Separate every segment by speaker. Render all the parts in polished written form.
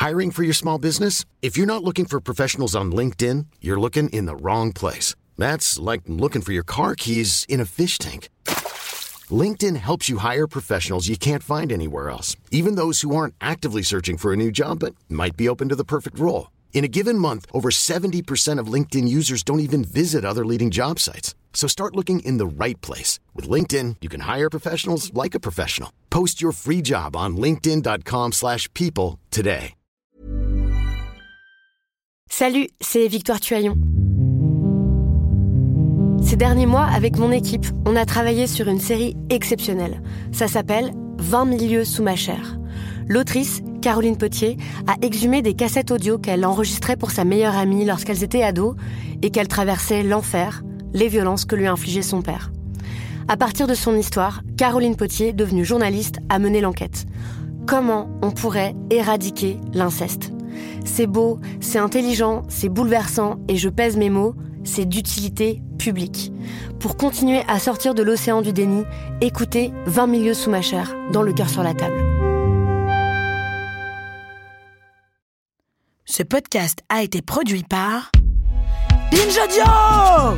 Speaker 1: Hiring for your small business? If you're not looking for professionals on LinkedIn, you're looking in the wrong place. That's like looking for your car keys in a fish tank. LinkedIn helps you hire professionals you can't find anywhere else, even those who aren't actively searching for a new job but might be open to the perfect role. In a given month, over 70% of LinkedIn users don't even visit other leading job sites. So start looking in the right place. With LinkedIn, you can hire professionals like a professional. Post your free job on linkedin.com/people today.
Speaker 2: Salut, c'est Victoire Tuaillon. Ces derniers mois, avec mon équipe, on a travaillé sur une série exceptionnelle. Ça s'appelle « 20 000 lieues sous ma chair ». L'autrice, Caroline Potier, a exhumé des cassettes audio qu'elle enregistrait pour sa meilleure amie lorsqu'elles étaient ados et qu'elle traversait l'enfer, les violences que lui infligeait son père. À partir de son histoire, Caroline Potier, devenue journaliste, a mené l'enquête. Comment on pourrait éradiquer l'inceste ? C'est beau, c'est intelligent, c'est bouleversant et je pèse mes mots, c'est d'utilité publique. Pour continuer à sortir de l'océan du déni, écoutez 20 000 lieues sous ma chair, dans Le cœur sur la table.
Speaker 3: Ce podcast a été produit par Binge Audio.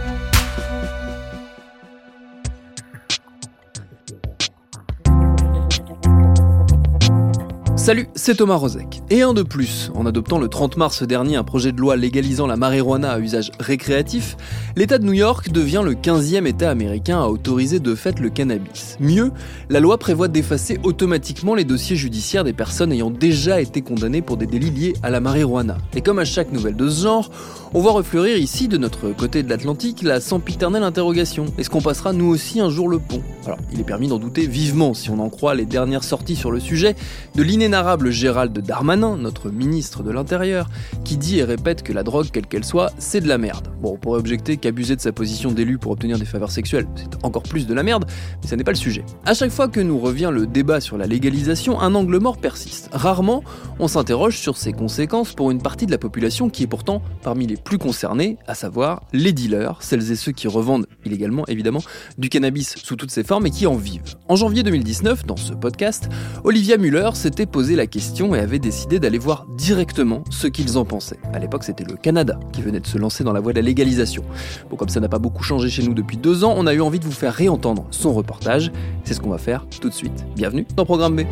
Speaker 4: Salut, c'est Thomas Rozek. Et un de plus, en adoptant le 30 mars dernier un projet de loi légalisant la marijuana à usage récréatif, l'État de New York devient le 15e État américain à autoriser de fait le cannabis. Mieux, la loi prévoit d'effacer automatiquement les dossiers judiciaires des personnes ayant déjà été condamnées pour des délits liés à la marijuana. Et comme à chaque nouvelle de ce genre, on voit refleurir ici, de notre côté de l'Atlantique, la sempiternelle interrogation. Est-ce qu'on passera nous aussi un jour le pont ? Alors, il est permis d'en douter vivement, si on en croit les dernières sorties sur le sujet de l'inénarrable Gérald Darmanin, notre ministre de l'Intérieur, qui dit et répète que la drogue, quelle qu'elle soit, c'est de la merde. Bon, on pourrait objecter qu'abuser de sa position d'élu pour obtenir des faveurs sexuelles, c'est encore plus de la merde, mais ça n'est pas le sujet. À chaque fois que nous revient le débat sur la légalisation, un angle mort persiste. Rarement, on s'interroge sur ses conséquences pour une partie de la population qui est pourtant parmi les plus concernés, à savoir les dealers, celles et ceux qui revendent illégalement, évidemment, du cannabis sous toutes ses formes et qui en vivent. En janvier 2019, dans ce podcast, Olivia Muller s'était posé la question et avait décidé d'aller voir directement ce qu'ils en pensaient. À l'époque, c'était le Canada qui venait de se lancer dans la voie de la légalisation. Bon, comme ça n'a pas beaucoup changé chez nous depuis 2 ans, on a eu envie de vous faire réentendre son reportage. C'est ce qu'on va faire tout de suite. Bienvenue dans Programme B.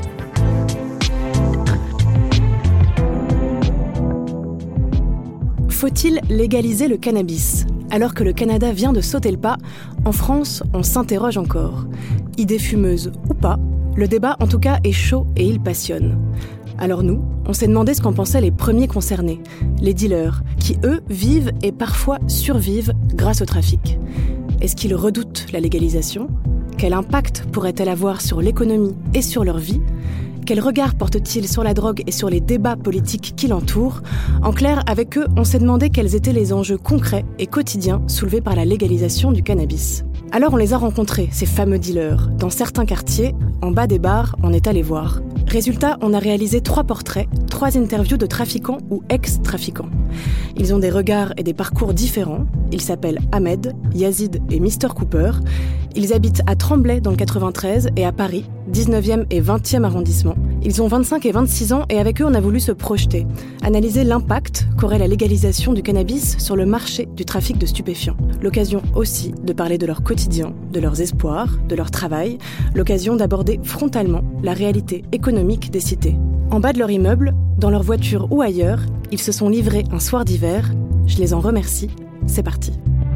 Speaker 5: Faut-il légaliser le cannabis ? Alors que le Canada vient de sauter le pas, en France, on s'interroge encore. Idée fumeuse ou pas, le débat en tout cas est chaud et il passionne. Alors nous, on s'est demandé ce qu'en pensaient les premiers concernés, les dealers, qui eux vivent et parfois survivent grâce au trafic. Est-ce qu'ils redoutent la légalisation ? Quel impact pourrait-elle avoir sur l'économie et sur leur vie ? Quel regard porte-t-il sur la drogue et sur les débats politiques qui l'entourent ? En clair, avec eux, on s'est demandé quels étaient les enjeux concrets et quotidiens soulevés par la légalisation du cannabis. Alors on les a rencontrés, ces fameux dealers. Dans certains quartiers, en bas des bars, on est allé voir. Résultat, on a réalisé 3 portraits, 3 interviews de trafiquants ou ex-trafiquants. Ils ont des regards et des parcours différents. Ils s'appellent Ahmed, Yazid et Mr Cooper. Ils habitent à Tremblay dans le 93 et à Paris, 19e et 20e arrondissement. Ils ont 25 et 26 ans et avec eux on a voulu se projeter, analyser l'impact qu'aurait la légalisation du cannabis sur le marché du trafic de stupéfiants. L'occasion aussi de parler de leur quotidien, de leurs espoirs, de leur travail, l'occasion d'aborder frontalement la réalité économique des cités. En bas de leur immeuble, dans leur voiture ou ailleurs, ils se sont livrés un soir d'hiver. Je les en remercie. C'est parti.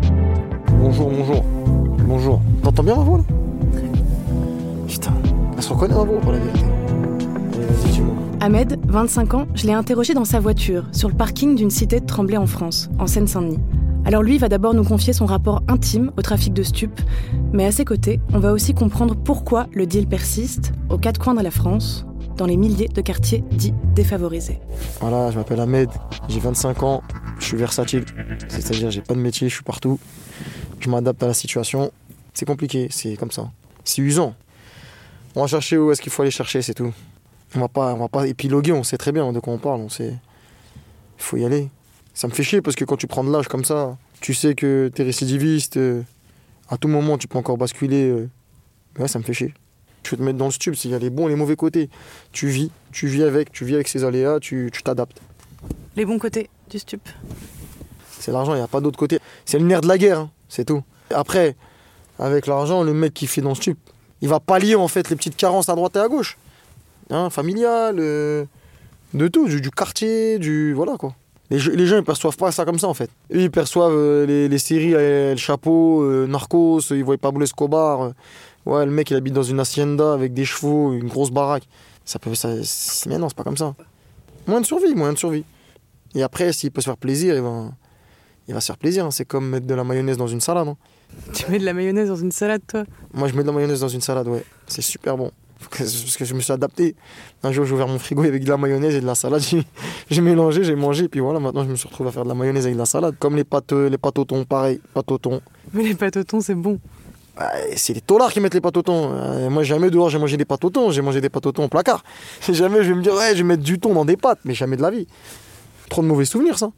Speaker 6: Bonjour. T'entends bien ma voix là ? Putain, elle se reconnaît ma voix pour la vérité. Allez, vas-y, dis-moi.
Speaker 5: Ahmed, 25 ans, je l'ai interrogé dans sa voiture, sur le parking d'une cité de Tremblay en France, en Seine-Saint-Denis. Alors lui va d'abord nous confier son rapport intime au trafic de stupes, mais à ses côtés, on va aussi comprendre pourquoi le deal persiste, aux 4 coins de la France, dans les milliers de quartiers dits défavorisés.
Speaker 6: Voilà, je m'appelle Ahmed, j'ai 25 ans, je suis versatile, c'est-à-dire j'ai pas de métier, je suis partout, je m'adapte à la situation, c'est compliqué, c'est comme ça, c'est usant. On va chercher où est-ce qu'il faut aller chercher, c'est tout. On va pas épiloguer, on sait très bien de quoi on parle, il faut y aller. Ça me fait chier parce que quand tu prends de l'âge comme ça, tu sais que t'es récidiviste, à tout moment tu peux encore basculer, ouais, ça me fait chier. Tu veux te mettre dans le stup, il y a les bons et les mauvais côtés. Tu vis avec ces aléas, tu t'adaptes.
Speaker 5: Les bons côtés du stup.
Speaker 6: C'est l'argent, il n'y a pas d'autre côté. C'est le nerf de la guerre, hein, c'est tout. Après, avec l'argent, le mec qui fait dans le stup, il va pallier en fait les petites carences à droite et à gauche. Hein, familiales, de tout, du quartier, voilà quoi. Les gens ils perçoivent pas ça comme ça en fait. Eux ils perçoivent les séries El Chapo, Narcos, ils voient Pablo Escobar. Ouais, le mec il habite dans une hacienda avec des chevaux, une grosse baraque. Mais non, c'est pas comme ça. Moyen de survie. Et après, s'il peut se faire plaisir, il va se faire plaisir. Hein. C'est comme mettre de la mayonnaise dans une salade. Hein.
Speaker 5: Tu mets de la mayonnaise dans une salade, toi?
Speaker 6: Moi, je mets de la mayonnaise dans une salade, ouais. C'est super bon. Parce que je me suis adapté. Un jour, j'ai ouvert mon frigo avec de la mayonnaise et de la salade. J'ai mélangé, j'ai mangé. Puis voilà, maintenant, je me suis retrouvé à faire de la mayonnaise avec de la salade. Comme les pâtes au thon, pareil, pâtes au thon.
Speaker 5: Mais les pâtes au thon, c'est bon.
Speaker 6: C'est les taulards qui mettent les pâtes au thon. Moi, jamais dehors, j'ai mangé des pâtes au thon. J'ai mangé des pâtes au thon au placard. Jamais je vais me dire, ouais, je vais mettre du thon dans des pâtes. Mais jamais de la vie. Trop de mauvais souvenirs, ça.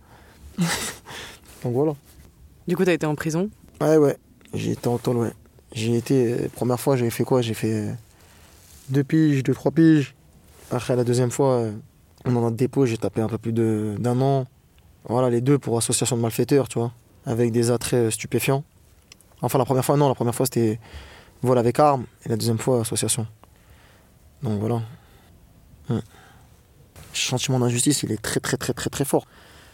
Speaker 6: Donc voilà.
Speaker 5: Du coup, t'as été en prison?
Speaker 6: Ouais. J'ai été en tôle, ouais. Première fois, j'ai fait quoi? J'ai fait 2 piges, 3 piges. Après, la deuxième fois, dans notre dépôt, j'ai tapé un peu plus d'un an. Voilà, les 2 pour association de malfaiteurs, tu vois. Avec des attraits stupéfiants. Enfin, la première fois, non. La première fois, c'était vol avec arme. Et la deuxième fois, association. Donc voilà. Le sentiment d'injustice, il est très, très, très, très, très fort.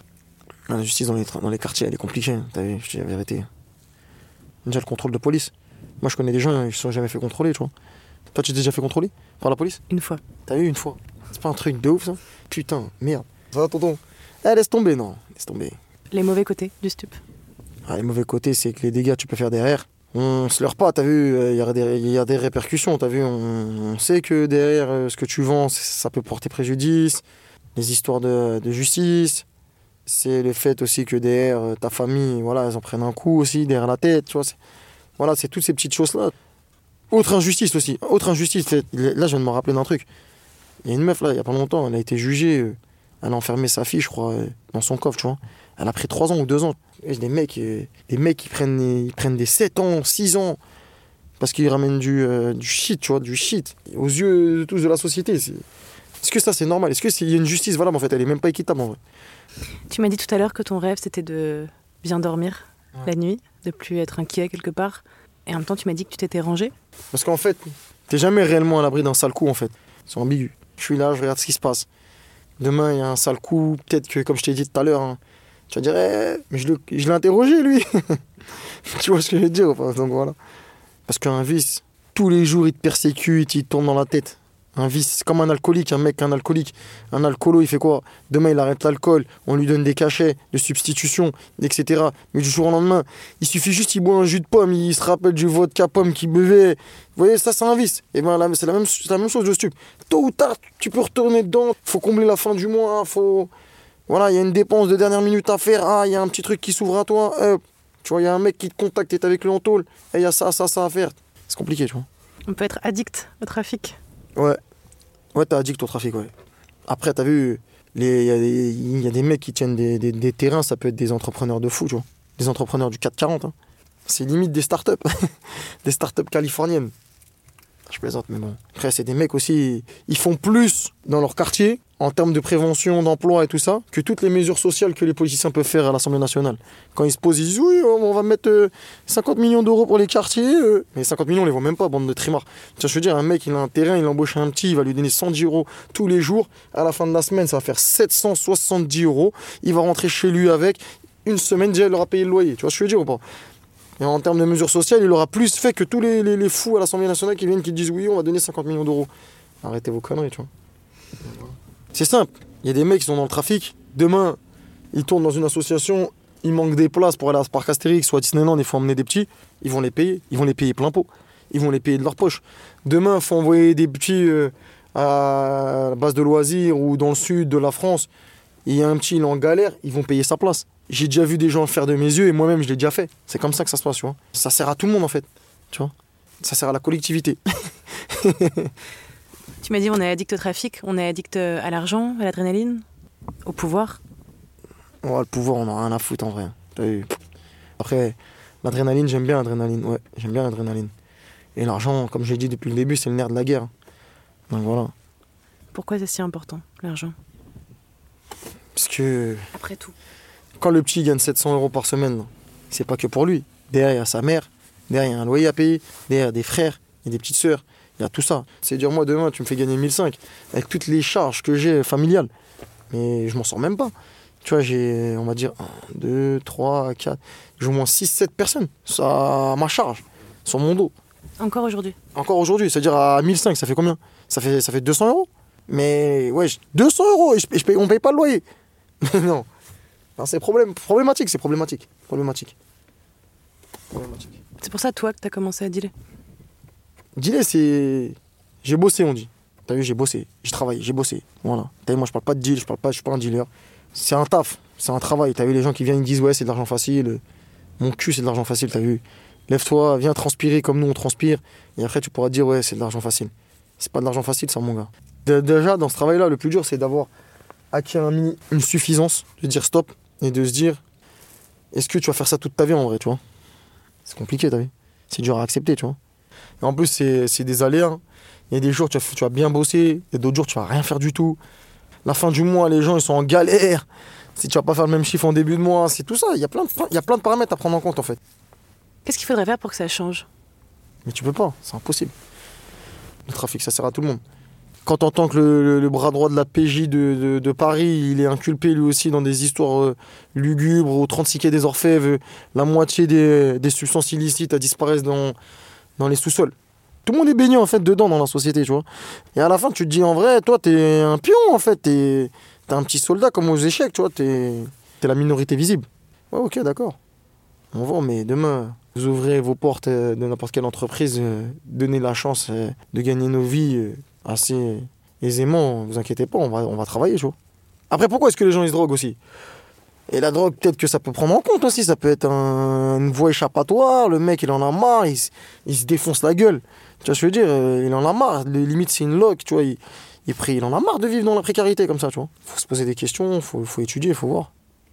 Speaker 6: La justice dans les quartiers, elle est compliquée. T'as vu, je dis la vérité. Déjà, le contrôle de police. Moi, je connais des gens, ils se sont jamais fait contrôler, tu vois. Toi, tu t'es déjà fait contrôler par la police?
Speaker 5: Une fois.
Speaker 6: T'as vu, une fois. C'est pas un truc de ouf, ça? Putain, merde. Ça va, tonton? Laisse tomber, non. Laisse tomber.
Speaker 5: Les mauvais côtés du stup?
Speaker 6: Les mauvais côtés, c'est que les dégâts, tu peux faire derrière. On se leurre pas, t'as vu, il y a des répercussions, t'as vu. On sait que derrière, ce que tu vends, ça peut porter préjudice. Les histoires de justice. C'est le fait aussi que derrière ta famille, voilà, elles en prennent un coup aussi, derrière la tête, tu vois. Voilà, c'est toutes ces petites choses-là. Autre injustice aussi. Là, je viens de me rappeler d'un truc. Il y a une meuf, là, il y a pas longtemps, elle a été jugée. Elle a enfermé sa fille, je crois, dans son coffre, tu vois. Elle a pris 3 ans ou 2 ans. Et des mecs qui prennent des 7 ans, 6 ans. Parce qu'ils ramènent du shit, tu vois, du shit. Aux yeux de tous de la société. Est-ce que ça, c'est normal? Est-ce qu'il y a une justice valable, en fait? Elle est même pas équitable, en vrai.
Speaker 5: Tu m'as dit tout à l'heure que ton rêve, c'était de bien dormir la nuit, de plus être inquiet quelque part. Et en même temps, tu m'as dit que tu t'étais rangé.
Speaker 6: Parce qu'en fait, t'es jamais réellement à l'abri d'un sale coup, en fait. C'est ambigu. Je suis là, je regarde ce qui se passe. Demain, il y a un sale coup. Peut-être que, comme je t'ai dit tout à l'heure, hein, tu vas dire, mais je l'ai interrogé, lui. Tu vois ce que je veux dire? Donc voilà. Parce qu'un vice, tous les jours, il te persécute, il te tourne dans la tête. Un vice, c'est comme un alcoolique, un alcoolique. Un alcoolo, il fait quoi? Demain, il arrête l'alcool, on lui donne des cachets de substitution, etc. Mais du jour au lendemain, il suffit juste qu'il boit un jus de pomme, il se rappelle du vodka pomme qu'il buvait. Vous voyez, ça, c'est un vice. Et ben là, c'est la même chose de stup. Tôt ou tard, tu peux retourner dedans. Faut combler la fin du mois. Voilà, il y a une dépense de dernière minute à faire. Il y a un petit truc qui s'ouvre à toi. Tu vois, il y a un mec qui te contacte, t'es avec le en tôle. Et il y a ça à faire. C'est compliqué, tu vois.
Speaker 5: On peut être addict au trafic.
Speaker 6: Ouais, t'es addict au trafic, ouais. Après, t'as vu, il y a des mecs qui tiennent des terrains, ça peut être des entrepreneurs de fou, tu vois. Des entrepreneurs du 440, hein. C'est limite des startups. Des startups californiennes. Je plaisante, mais bon. Après, c'est des mecs aussi, ils font plus dans leur quartier, en termes de prévention, d'emploi et tout ça, que toutes les mesures sociales que les politiciens peuvent faire à l'Assemblée nationale. Quand ils se posent, ils disent oui, on va mettre 50 millions d'euros pour les quartiers. Mais 50 millions, on les voit même pas, bande de trimards. Tu vois, je veux dire, un mec, il a un terrain, il embauche un petit, il va lui donner 110 euros tous les jours. À la fin de la semaine, ça va faire 770 euros. Il va rentrer chez lui avec. Une semaine, déjà, il aura payé le loyer. Tu vois ce que je veux dire ou pas? Et en termes de mesures sociales, il aura plus fait que tous les fous à l'Assemblée nationale qui viennent, qui disent oui, on va donner 50 millions d'euros. Arrêtez vos conneries, tu vois. C'est simple. Il y a des mecs qui sont dans le trafic. Demain, ils tournent dans une association, il manque des places pour aller à ce parc Astérix ou à Disneyland, il faut emmener des petits. Ils vont les payer. Ils vont les payer plein pot. Ils vont les payer de leur poche. Demain, il faut envoyer des petits à la base de loisirs ou dans le sud de la France. Il y a un petit, il est en galère, ils vont payer sa place. J'ai déjà vu des gens le faire de mes yeux et moi-même, je l'ai déjà fait. C'est comme ça que ça se passe, tu vois. Ça sert à tout le monde, en fait. Tu vois. Ça sert à la collectivité.
Speaker 5: Tu m'as dit on est addict au trafic, on est addict à l'argent, à l'adrénaline, au pouvoir.
Speaker 6: Ouais, le pouvoir, on a rien à foutre en vrai. T'as vu. Après, l'adrénaline, j'aime bien l'adrénaline. Ouais, j'aime bien l'adrénaline. Et l'argent, comme je l'ai dit depuis le début, c'est le nerf de la guerre. Donc voilà.
Speaker 5: Pourquoi c'est si important, l'argent?
Speaker 6: Parce que
Speaker 5: Après tout.
Speaker 6: quand le petit gagne 700 € par semaine, c'est pas que pour lui. Derrière, il y a sa mère, derrière, il y a un loyer à payer, derrière, il y a des frères, il y a des petites sœurs, il y a tout ça. C'est dire, moi, demain, tu me fais gagner 1005 avec toutes les charges que j'ai familiales. Mais je m'en sors même pas. Tu vois, j'ai, on va dire, 1, 2, 3, 4, j'ai au moins 6, 7 personnes à ma charge, sur mon dos.
Speaker 5: Encore aujourd'hui?
Speaker 6: Encore aujourd'hui, c'est-à-dire à 1005, ça fait combien? Ça fait 200 €. Mais ouais, 200 € et on paye pas le loyer. Non. Non, c'est problématique, c'est problématique.
Speaker 5: C'est pour ça, toi, que t'as commencé à dealer?
Speaker 6: Dealer, c'est... J'ai bossé, on dit. T'as vu, j'ai bossé, j'ai travaillé, j'ai bossé. Voilà. T'as vu, moi, je parle pas de deal, je suis pas un dealer. C'est un taf, c'est un travail. T'as vu, les gens qui viennent, ils disent, ouais, c'est de l'argent facile. Mon cul, c'est de l'argent facile, t'as vu. Lève-toi, viens transpirer comme nous, on transpire. Et après, tu pourras dire, ouais, c'est de l'argent facile. C'est pas de l'argent facile, ça, mon gars. Déjà, dans ce travail-là, le plus dur, c'est d'avoir acquis une suffisance, de dire stop, et de se dire, est-ce que tu vas faire ça toute ta vie, en vrai, tu vois? C'est compliqué, t'as vu. C'est dur à accepter, tu vois. Et en plus, c'est des aléas. Il y a des jours, tu vas bien bosser, et d'autres jours, tu vas rien faire du tout. La fin du mois, les gens, ils sont en galère. Si tu vas pas faire le même chiffre en début de mois, c'est tout ça. Il y a plein de paramètres à prendre en compte, en fait.
Speaker 5: Qu'est-ce qu'il faudrait faire pour que ça change?
Speaker 6: Mais tu peux pas, c'est impossible. Le trafic, ça sert à tout le monde. Quand t'entends que le bras droit de la PJ de Paris, il est inculpé lui aussi dans des histoires lugubres, au 36 quai des Orfèvres, la moitié des substances illicites disparaissent dans les sous-sols. Tout le monde est baigné en fait dedans dans la société, tu vois. Et à la fin, tu te dis en vrai, toi, t'es un pion en fait, t'es un petit soldat comme aux échecs, tu vois, t'es la minorité visible. Ouais, ok, d'accord. On va, mais demain, vous ouvrez vos portes de n'importe quelle entreprise, donnez la chance de gagner nos vies assez aisément, vous inquiétez pas, on va travailler, tu vois. Après, pourquoi est-ce que les gens ils se droguent aussi? Et la drogue, peut-être que ça peut prendre en compte aussi, ça peut être une voie échappatoire, le mec il en a marre, il se défonce la gueule. Tu vois ce que je veux dire, il en a marre, limite c'est une loque, tu vois, il en a marre de vivre dans la précarité comme ça, tu vois. Faut se poser des questions, faut étudier, faut voir.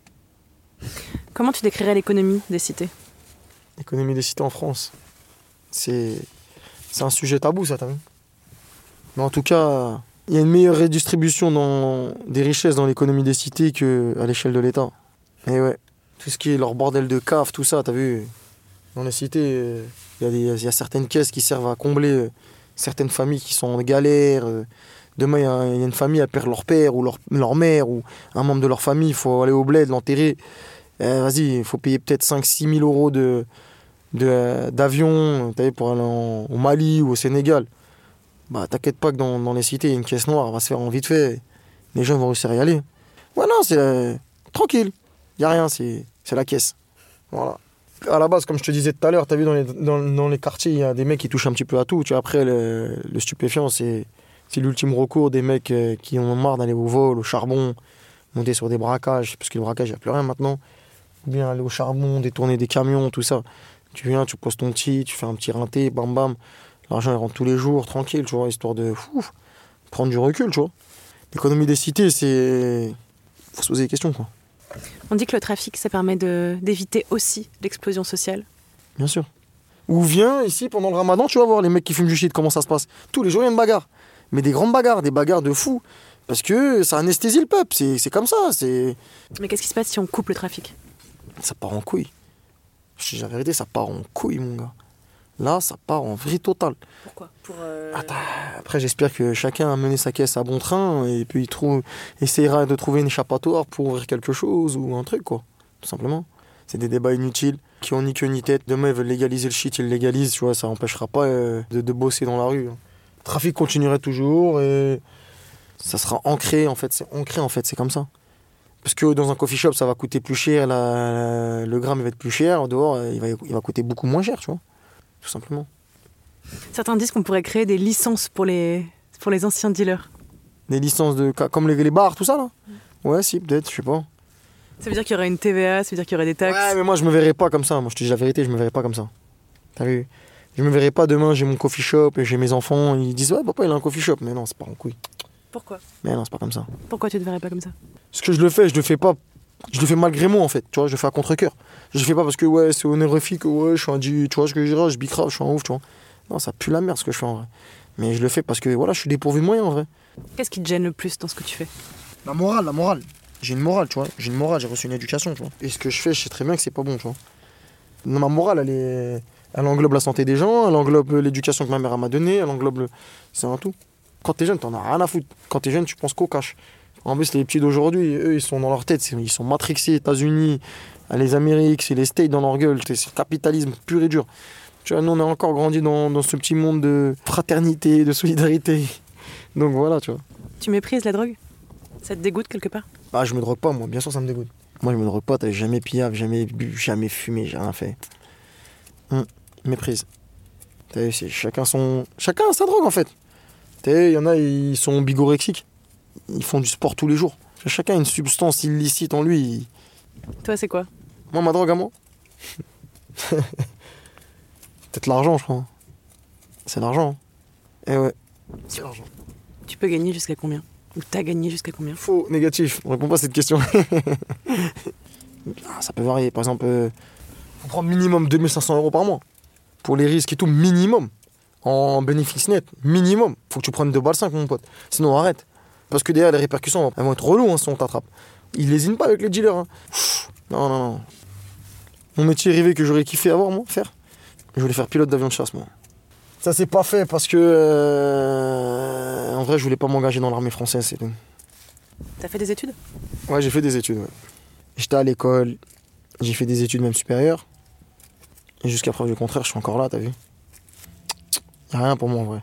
Speaker 5: Comment tu décrirais l'économie des cités?
Speaker 6: L'économie des cités en France, c'est un sujet tabou, ça, t'as vu? Mais en tout cas, il y a une meilleure redistribution des richesses dans l'économie des cités qu'à l'échelle de l'État. Et ouais, tout ce qui est leur bordel de cave, tout ça, t'as vu? Dans les cités, il y a certaines caisses qui servent à combler certaines familles qui sont en galère. Demain, il y a une famille, elle perd leur père ou leur mère ou un membre de leur famille, il faut aller au bled, l'enterrer. Vas-y, il faut payer peut-être 5-6 000 € d'avion pour aller au Mali ou au Sénégal. Bah, t'inquiète pas que dans les cités, il y a une caisse noire, elle va se faire en vite fait. Les gens vont réussir à y aller. Ouais, non, c'est tranquille. Il n'y a rien, c'est la caisse. Voilà. À la base, comme je te disais tout à l'heure, t'as vu dans les quartiers, il y a des mecs qui touchent un petit peu à tout. Tu vois, après, le stupéfiant, c'est l'ultime recours des mecs qui en ont marre d'aller au vol, au charbon, monter sur des braquages, parce que le braquage, il n'y a plus rien maintenant. Ou bien aller au charbon, détourner des camions, tout ça. Tu viens, tu poses ton petit, tu fais un petit rinté, bam bam. L'argent, il rentre tous les jours, tranquille, tu vois, histoire de prendre du recul, tu vois. L'économie des cités, c'est... Faut se poser des questions, quoi.
Speaker 5: On dit que le trafic, ça permet d'éviter aussi l'explosion sociale.
Speaker 6: Bien sûr. Ou viens ici, pendant le ramadan, tu vas voir les mecs qui fument du shit, comment ça se passe. Tous les jours, il y a une bagarre. Mais des grandes bagarres, des bagarres de fous. Parce que ça anesthésie le peuple, c'est comme ça, c'est...
Speaker 5: Mais qu'est-ce qui se passe si on coupe le trafic?
Speaker 6: Ça part en couille. Je te dis la vérité, ça part en couille, mon gars. Là, ça part en vrille totale.
Speaker 5: Pourquoi?
Speaker 6: Après, j'espère que chacun a mené sa caisse à bon train et puis essaiera de trouver une échappatoire pour ouvrir quelque chose ou un truc, quoi. Tout simplement. C'est des débats inutiles qui ont ni queue ni tête. Demain, ils veulent légaliser le shit, ils le légalisent, tu vois, ça n'empêchera pas de bosser dans la rue. Le trafic continuerait toujours et ça sera ancré, en fait. C'est ancré, en fait, c'est comme ça. Parce que dans un coffee shop, ça va coûter plus cher, le gramme il va être plus cher, dehors, il va coûter beaucoup moins cher, tu vois. Tout simplement.
Speaker 5: Certains disent qu'on pourrait créer des licences pour les anciens dealers.
Speaker 6: Des licences comme les bars, tout ça là? Ouais, si, peut-être, je sais pas.
Speaker 5: Ça veut dire qu'il y aurait une TVA, ça veut dire qu'il y aurait des taxes?
Speaker 6: Ouais, mais moi je me verrais pas comme ça. Moi je te dis la vérité, je me verrais pas comme ça. T'as vu? Je me verrais pas demain, j'ai mon coffee shop et j'ai mes enfants, ils disent ouais, papa il a un coffee shop. Mais non, c'est pas en couille.
Speaker 5: Pourquoi?
Speaker 6: Mais non, c'est pas comme ça.
Speaker 5: Pourquoi tu te verrais pas comme ça?
Speaker 6: Ce que je le fais pas. Je le fais malgré moi en fait, tu vois, je le fais à contre-cœur. Je le fais pas parce que ouais, c'est honorifique, ouais, je suis un tu vois ce que je dirais, je bicrave, je suis un ouf, tu vois. Non, ça pue la merde ce que je fais en vrai. Mais je le fais parce que voilà, je suis dépourvu de moyens en vrai.
Speaker 5: Qu'est-ce qui te gêne le plus dans ce que tu fais?
Speaker 6: La morale. J'ai une morale, tu vois. J'ai reçu une éducation, tu vois. Et ce que je fais, je sais très bien que c'est pas bon, tu vois. Non, ma morale, elle englobe la santé des gens, elle englobe l'éducation que ma mère m'a donnée, elle englobe c'est un tout. Quand t'es jeune, t'en as rien à foutre. Quand t'es jeune, tu penses qu'au cash. En plus, les petits d'aujourd'hui, eux, ils sont dans leur tête, ils sont matrixés, États-Unis, les Amériques, c'est les States dans leur gueule, c'est le capitalisme pur et dur. Tu vois, nous, on a encore grandi dans ce petit monde de fraternité, de solidarité. Donc voilà, tu vois.
Speaker 5: Tu méprises la drogue? Ça te dégoûte quelque part?
Speaker 6: Ah, je me drogue pas, moi, bien sûr, ça me dégoûte. Moi, je me drogue pas, t'as jamais pillable, jamais bu, jamais fumé, j'ai rien fait. Méprise. T'as vu, chacun a sa drogue en fait. Il y en a, ils sont bigorexiques. Ils font du sport tous les jours. Chacun a une substance illicite en lui.
Speaker 5: Toi, c'est quoi?
Speaker 6: Moi, ma drogue à moi peut-être l'argent, je crois. C'est l'argent. Eh ouais, c'est l'argent.
Speaker 5: Tu peux gagner jusqu'à combien? Ou t'as gagné jusqu'à combien?
Speaker 6: Faux, négatif. On répond pas à cette question. Ça peut varier. Par exemple, faut prendre minimum 2500 € par mois. Pour les risques et tout, minimum. En bénéfice net, minimum. Faut que tu prennes 2 balles 5, mon pote. Sinon, arrête. Parce que derrière, les répercussions, elles vont être reloues si on t'attrape. Ils lésinent pas avec les dealers. Non. Mon métier rêvé que j'aurais kiffé avoir, moi, faire. Je voulais faire pilote d'avion de chasse, moi. Ça s'est pas fait parce que... en vrai, je voulais pas m'engager dans l'armée française, c'est tout.
Speaker 5: T'as fait des études?
Speaker 6: Ouais, j'ai fait des études, ouais. J'étais à l'école, j'ai fait des études même supérieures. Et jusqu'à preuve du contraire, je suis encore là, t'as vu? Y'a rien pour moi, en vrai.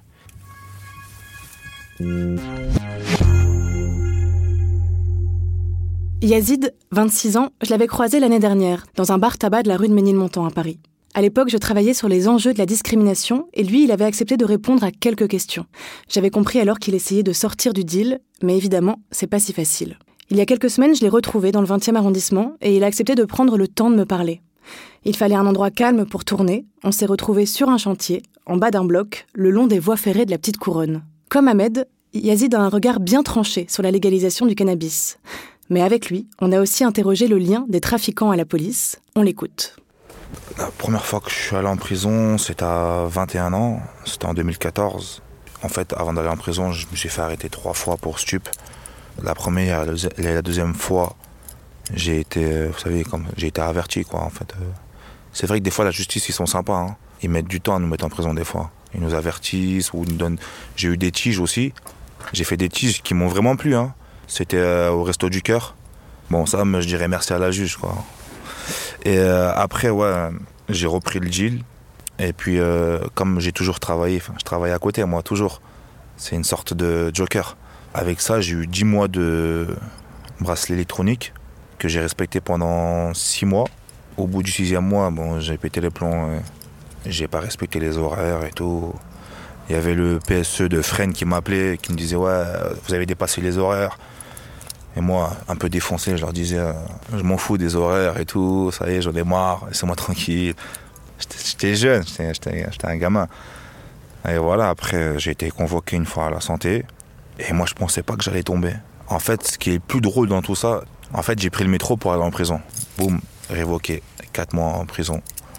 Speaker 5: Yazid, 26 ans, je l'avais croisé l'année dernière, dans un bar-tabac de la rue de Ménilmontant à Paris. À l'époque, je travaillais sur les enjeux de la discrimination et lui, il avait accepté de répondre à quelques questions. J'avais compris alors qu'il essayait de sortir du deal, mais évidemment, c'est pas si facile. Il y a quelques semaines, je l'ai retrouvé dans le 20e arrondissement et il a accepté de prendre le temps de me parler. Il fallait un endroit calme pour tourner. On s'est retrouvés sur un chantier, en bas d'un bloc, le long des voies ferrées de la Petite Couronne. Comme Ahmed, Yazid a un regard bien tranché sur la légalisation du cannabis. Mais avec lui, on a aussi interrogé le lien des trafiquants à la police. On l'écoute.
Speaker 7: La première fois que je suis allé en prison, c'était à 21 ans, c'était en 2014. En fait, avant d'aller en prison, je me suis fait arrêter 3 fois pour stup. La première et la deuxième fois, j'ai été, vous savez, j'ai été averti, quoi, en fait. C'est vrai que des fois, la justice, ils sont sympas, hein. Ils mettent du temps à nous mettre en prison, des fois. Ils nous avertissent ou ils nous donnent... J'ai eu des tiges aussi. J'ai fait des tiges qui m'ont vraiment plu, hein. C'était au Resto du Cœur. Bon, ça, je dirais merci à la juge, quoi. Et après, ouais, j'ai repris le deal. Et puis, comme j'ai toujours travaillé, je travaille à côté, moi, toujours. C'est une sorte de joker. Avec ça, j'ai eu 10 mois de bracelet électronique que j'ai respecté pendant 6 mois. Au bout du 6e mois, bon, j'ai pété les plombs. J'ai pas respecté les horaires et tout. Il y avait le PSE de Fresnes qui m'appelait, qui me disait « Ouais, vous avez dépassé les horaires ». Et moi, un peu défoncé, je leur disais « Je m'en fous des horaires et tout, ça y est, j'en ai marre, laissez-moi tranquille ». J'étais jeune, j'étais un gamin. Et voilà, après, j'ai été convoqué une fois à la santé. Et moi, je pensais pas que j'allais tomber. En fait, ce qui est le plus drôle dans tout ça, en fait, j'ai pris le métro pour aller en prison. Boum, révoqué, 4 mois en prison.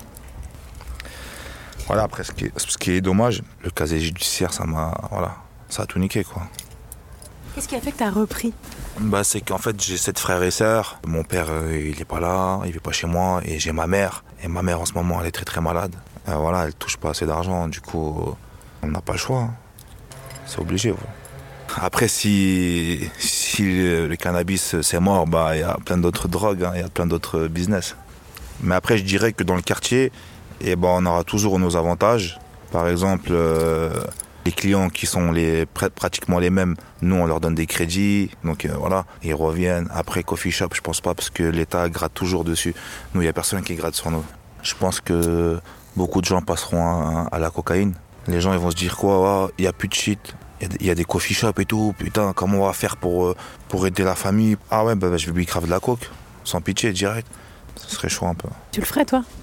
Speaker 7: Voilà, après, ce qui est dommage, le casier judiciaire, ça a tout niqué, quoi.
Speaker 5: Qu'est-ce qui a fait que t'as repris?
Speaker 7: C'est qu'en fait, j'ai 7 frères et sœurs. Mon père, il est pas là, il vit pas chez moi. Et j'ai ma mère. Et ma mère, en ce moment, elle est très très malade. Voilà, elle touche pas assez d'argent. Du coup, on n'a pas le choix. C'est obligé. Voilà. Après, si le cannabis, c'est mort, il y a plein d'autres drogues, il y a plein d'autres business. Mais après, je dirais que dans le quartier, on aura toujours nos avantages. Par exemple, les clients qui sont pratiquement les mêmes, nous on leur donne des crédits, donc voilà, ils reviennent. Après coffee shop, je pense pas parce que l'État gratte toujours dessus. Nous, il y a personne qui gratte sur nous. Je pense que beaucoup de gens passeront à la cocaïne. Les gens ils vont se dire quoi, il y a plus de shit, il y a des coffee shops et tout, putain, comment on va faire pour aider la famille? Ah ouais, je vais lui grave de la coke, sans pitié, direct. Ce serait chaud un peu.
Speaker 5: Tu le ferais toi?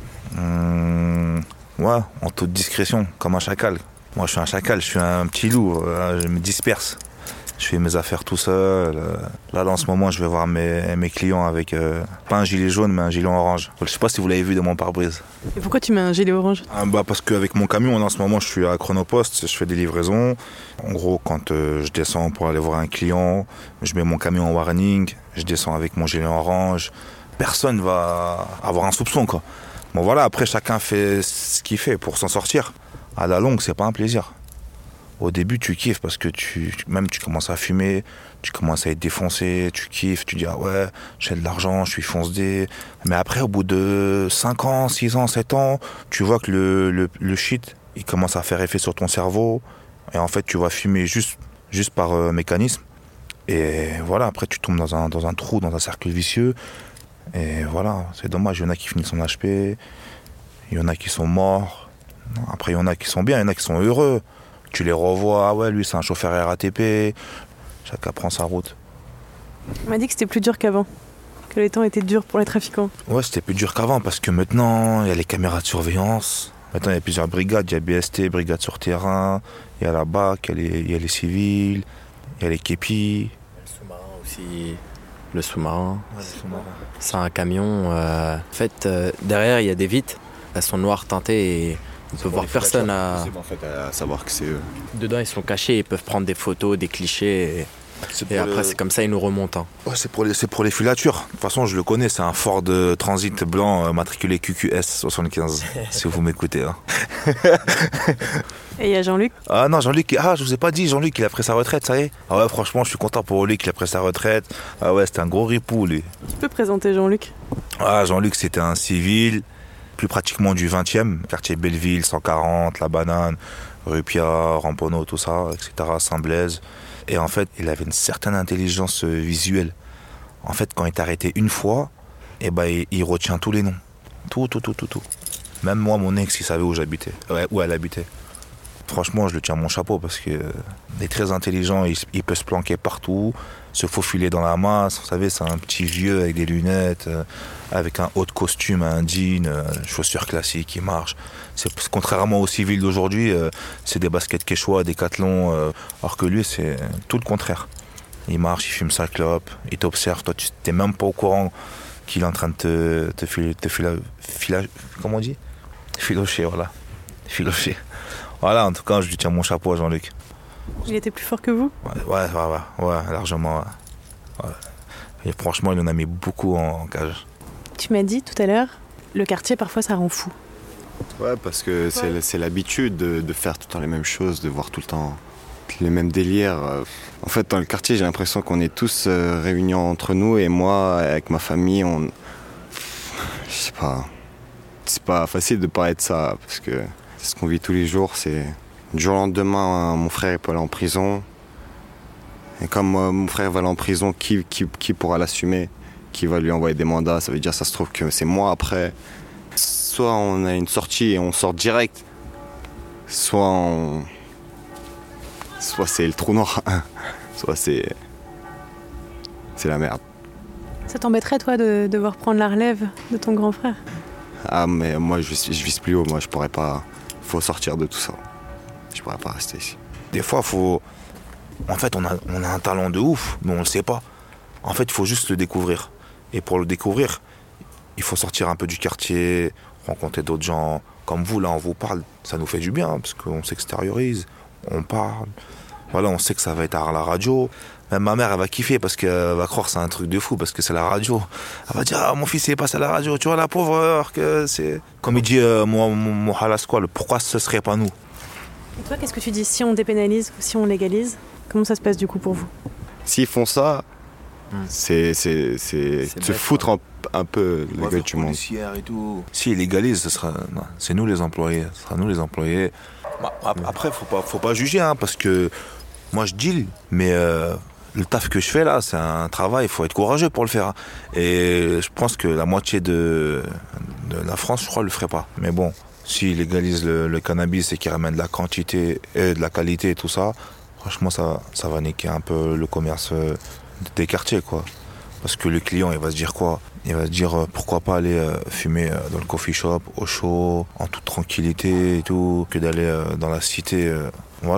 Speaker 7: Ouais, en toute discrétion, comme un chacal. Moi, je suis un chacal, je suis un petit loup, je me disperse. Je fais mes affaires tout seul. Là, en ce moment, je vais voir mes clients avec pas un gilet jaune, mais un gilet orange. Je sais pas si vous l'avez vu de mon pare-brise.
Speaker 5: Et pourquoi tu mets un gilet orange?
Speaker 7: Parce qu'avec mon camion, en ce moment, je suis à Chronopost, je fais des livraisons. En gros, quand je descends pour aller voir un client, je mets mon camion en warning, je descends avec mon gilet orange. Personne va avoir un soupçon, quoi. Bon, voilà, après, chacun fait ce qu'il fait pour s'en sortir. À la longue, c'est pas un plaisir. Au début, tu kiffes parce que tu commences à fumer, tu commences à être défoncé, tu kiffes, tu dis ah ouais, j'ai de l'argent, je suis fonce-dé. Mais après, au bout de 5 ans, 6 ans, 7 ans, tu vois que le shit, il commence à faire effet sur ton cerveau. Et en fait, tu vas fumer juste par mécanisme. Et voilà, après, tu tombes dans un trou, dans un cercle vicieux. Et voilà, c'est dommage, il y en a qui finissent en HP, il y en a qui sont morts. Après, il y en a qui sont bien, il y en a qui sont heureux. Tu les revois, ah ouais, lui c'est un chauffeur RATP, chacun prend sa route.
Speaker 5: On m'a dit que c'était plus dur qu'avant, que les temps étaient durs pour les trafiquants.
Speaker 7: Ouais, c'était plus dur qu'avant parce que maintenant, il y a les caméras de surveillance. Maintenant, il y a plusieurs brigades, il y a BST, brigade sur terrain, il y a la BAC, il y a les civils, il y a les képis.
Speaker 8: Le sous-marin aussi, le sous-marin.
Speaker 7: Ouais, le sous-marin.
Speaker 8: C'est un camion, en fait, derrière il y a des vitres, elles sont noires teintées et on peut voir personne à...
Speaker 9: En fait, à savoir que c'est eux.
Speaker 8: Dedans ils sont cachés, ils peuvent prendre des photos, des clichés et après c'est comme ça ils nous remontent. Hein.
Speaker 7: Ouais, c'est pour les filatures. De toute façon, je le connais, c'est un Ford Transit blanc matriculé QQS 75, si vous m'écoutez. Hein.
Speaker 5: Et il y a Jean-Luc.
Speaker 7: Ah non, Jean-Luc, je vous ai pas dit, Jean-Luc, il a pris sa retraite, ça y est. Ah ouais, franchement, je suis content pour lui qu'il a pris sa retraite. Ah ouais, c'était un gros ripou, lui.
Speaker 5: Tu peux présenter Jean-Luc?
Speaker 7: Ah, Jean-Luc, c'était un civil, plus pratiquement du 20e, quartier Belleville, 140, La Banane, rue Piat, Ramponneau, tout ça, etc., Saint-Blaise. Et en fait, il avait une certaine intelligence visuelle. En fait, quand il est arrêté une fois, eh ben, il retient tous les noms. Tout. Même moi, mon ex, il savait où j'habitais, où elle habitait. Franchement, je le tiens à mon chapeau parce qu'il est très intelligent, il peut se planquer partout, se faufiler dans la masse. Vous savez, c'est un petit vieux avec des lunettes, avec un haut de costume, un jean, chaussures classiques, il marche. Contrairement aux civils d'aujourd'hui, c'est des baskets Quechua, des Decathlon, alors que lui, c'est tout le contraire. Il marche, il fume sa clope, il t'observe, toi, tu n'es même pas au courant qu'il est en train de comment on dit? Filocher, voilà. Filocher. Voilà, en tout cas, je lui tiens mon chapeau à Jean-Luc.
Speaker 5: Il était plus fort que vous?
Speaker 7: Ouais, largement. Ouais. Et franchement, il en a mis beaucoup en cage.
Speaker 5: Tu m'as dit tout à l'heure, le quartier, parfois, ça rend fou.
Speaker 9: Ouais, parce que c'est l'habitude de faire tout le temps les mêmes choses, de voir tout le temps les mêmes délires. En fait, dans le quartier, j'ai l'impression qu'on est tous réunis entre nous et moi, avec ma famille, je sais pas. C'est pas facile de parler de ça, parce que c'est ce qu'on vit tous les jours. C'est du jour au lendemain, mon frère peut aller en prison. Et comme mon frère va aller en prison, qui pourra l'assumer? Qui va lui envoyer des mandats? Ça veut dire, ça se trouve que c'est moi après. Soit on a une sortie et on sort direct, soit c'est le trou noir, soit c'est la merde.
Speaker 5: Ça t'embêterait, toi, de devoir prendre la relève de ton grand frère?
Speaker 9: Ah, mais moi, je vise plus haut. Moi, je pourrais pas. Faut sortir de tout ça. Je pourrais pas rester ici.
Speaker 7: Des fois, en fait, on a un talent de ouf, mais on le sait pas. En fait, il faut juste le découvrir. Et pour le découvrir, il faut sortir un peu du quartier, rencontrer d'autres gens. Comme vous, là, on vous parle. Ça nous fait du bien, parce qu'on s'extériorise, on parle. Voilà, on sait que ça va être à la radio. Même ma mère, elle va kiffer parce qu'elle va croire que c'est un truc de fou parce que c'est la radio. Elle va dire, ah, mon fils, il est passé à la radio. Tu vois, la pauvre, que c'est... Comme il dit, mon halas, quoi, pourquoi ce serait pas nous?
Speaker 5: Et toi, qu'est-ce que tu dis si on dépénalise ou si on légalise? Comment ça se passe du coup pour vous?
Speaker 9: S'ils font ça, c'est se foutre un peu la gueule du monde.
Speaker 7: Et tout. S'ils légalisent, c'est nous les employés. Ce sera nous les employés. Après, faut pas juger, hein, parce que moi je deal, mais le taf que je fais là, c'est un travail, il faut être courageux pour le faire. Et je pense que la moitié de la France, je crois, le ferait pas. Mais bon, s'ils légalisent le cannabis et qu'ils ramènent de la quantité et de la qualité et tout ça, franchement, ça va niquer un peu le commerce des quartiers, quoi. Parce que le client, il va se dire quoi? Il va se dire pourquoi pas aller fumer dans le coffee shop, au chaud, en toute tranquillité et tout, que d'aller dans la cité. Voilà.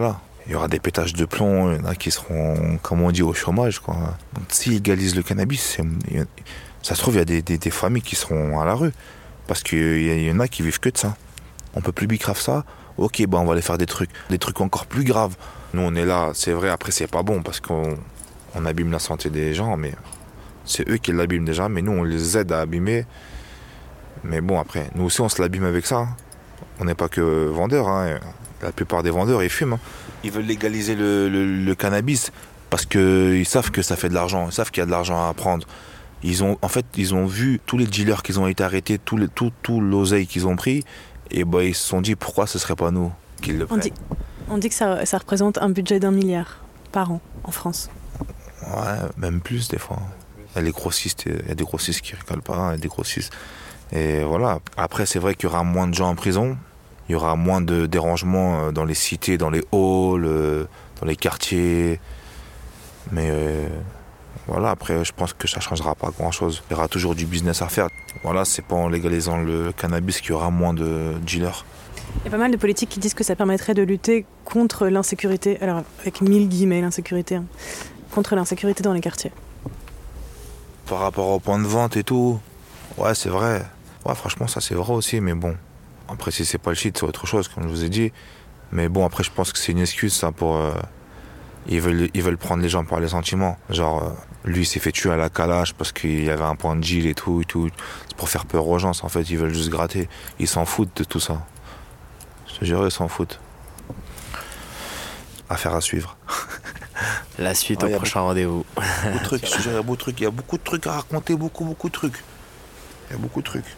Speaker 7: il y aura des pétages de plomb, il y en a qui seront, comme on dit, au chômage, quoi. Donc s'ils légalisent le cannabis, ça se trouve, il y a des familles qui seront à la rue. Parce qu'il y en a qui vivent que de ça. On peut plus bicrave ça. Ok, on va aller faire des trucs encore plus graves. Nous, on est là, c'est vrai, après, c'est pas bon parce qu'on abîme la santé des gens, mais c'est eux qui l'abîment déjà, mais nous, on les aide à abîmer. Mais bon, après, nous aussi, on se l'abîme avec ça. On n'est pas que vendeurs, hein. La plupart des vendeurs, ils fument. Hein. Ils veulent légaliser le cannabis parce qu'ils savent que ça fait de l'argent, ils savent qu'il y a de l'argent à prendre. Ils ont vu tous les dealers qui ont été arrêtés, tout l'oseille qu'ils ont pris, et ils se sont dit pourquoi ce serait pas nous qui le prennent.
Speaker 5: On dit que ça représente un budget d'1 milliard par an en France.
Speaker 7: Ouais, même plus des fois. Il y a des grossistes qui rigolent pas, il y a des grossistes. Et voilà. Après, c'est vrai qu'il y aura moins de gens en prison, il y aura moins de dérangements dans les cités, dans les halls, dans les quartiers. Mais voilà, après, je pense que ça changera pas grand-chose. Il y aura toujours du business à faire. Voilà, c'est pas en légalisant le cannabis qu'il y aura moins de dealers.
Speaker 5: Il y a pas mal de politiques qui disent que ça permettrait de lutter contre l'insécurité, alors avec 1000 guillemets l'insécurité, hein, contre l'insécurité dans les quartiers.
Speaker 7: Par rapport au point de vente et tout, ouais, c'est vrai. Ouais, franchement, ça c'est vrai aussi, mais bon. Après, si c'est pas le shit, c'est autre chose, comme je vous ai dit. Mais bon, après, je pense que c'est une excuse, ça, pour... Ils veulent prendre les gens par les sentiments. Genre, lui, il s'est fait tuer à la calage parce qu'il y avait un point de deal et tout. C'est pour faire peur aux gens, en fait. Ils veulent juste gratter. Ils s'en foutent de tout ça. Je te jure, ils s'en foutent. Affaire à suivre.
Speaker 8: La suite au prochain rendez-vous.
Speaker 7: Beaucoup de trucs, je te jure, il y a beaucoup de trucs. Il y a beaucoup de trucs à raconter, beaucoup de trucs. Il y a beaucoup de trucs.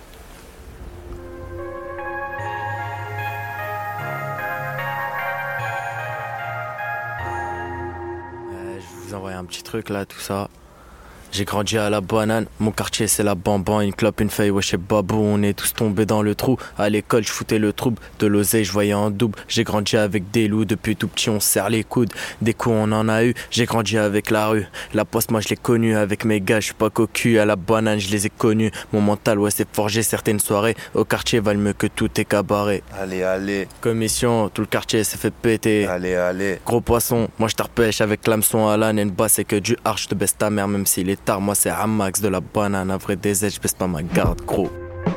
Speaker 8: Je vous envoie un petit truc là, tout ça. J'ai grandi à la banane, mon quartier c'est la bamban, une clope, une feuille, wesh babou, on est tous tombés dans le trou. À l'école je foutais le trouble, de l'oseille je voyais en double. J'ai grandi avec des loups, depuis tout petit on serre les coudes. Des coups on en a eu, j'ai grandi avec la rue. La poste moi je l'ai connue, avec mes gars je suis pas cocu. À la banane je les ai connus, mon mental ouais c'est forgé. Certaines soirées au quartier valent mieux que tout est cabaret.
Speaker 7: Allez.
Speaker 8: Commission, tout le quartier s'est fait péter.
Speaker 7: Allez.
Speaker 8: Gros poisson, moi je te repêche avec l'hameçon à l'âne. Une basse c'est que du arche, je te baisse ta mère même s'il est tard, moi c'est Amax de la banane, un vrai désert, je baisse pas ma garde, gros.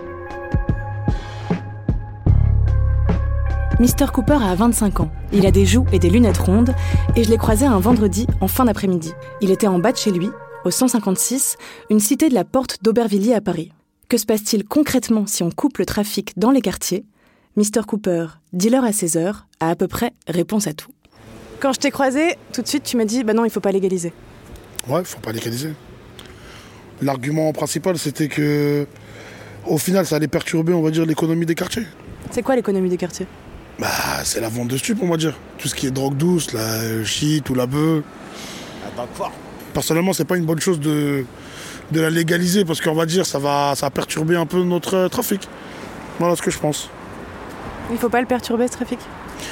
Speaker 5: Mr Cooper a 25 ans, il a des joues et des lunettes rondes, et je l'ai croisé un vendredi en fin d'après-midi. Il était en bas de chez lui, au 156, une cité de la Porte d'Aubervilliers à Paris. Que se passe-t-il concrètement si on coupe le trafic dans les quartiers ? Mr Cooper, dealer à 16 heures, a à peu près réponse à tout. Quand je t'ai croisé, tout de suite tu m'as dit « bah non, il faut pas légaliser ».
Speaker 10: Ouais, faut pas légaliser. L'argument principal, c'était que, au final, ça allait perturber, on va dire, l'économie des quartiers.
Speaker 5: C'est quoi l'économie des quartiers ?
Speaker 10: Bah, c'est la vente de stupes, on va dire. Tout ce qui est drogue douce, la shit ou la beuh. Personnellement, c'est pas une bonne chose de la légaliser parce qu'on va dire ça va perturber un peu notre trafic. Voilà ce que je pense.
Speaker 5: Il faut pas le perturber, ce trafic ?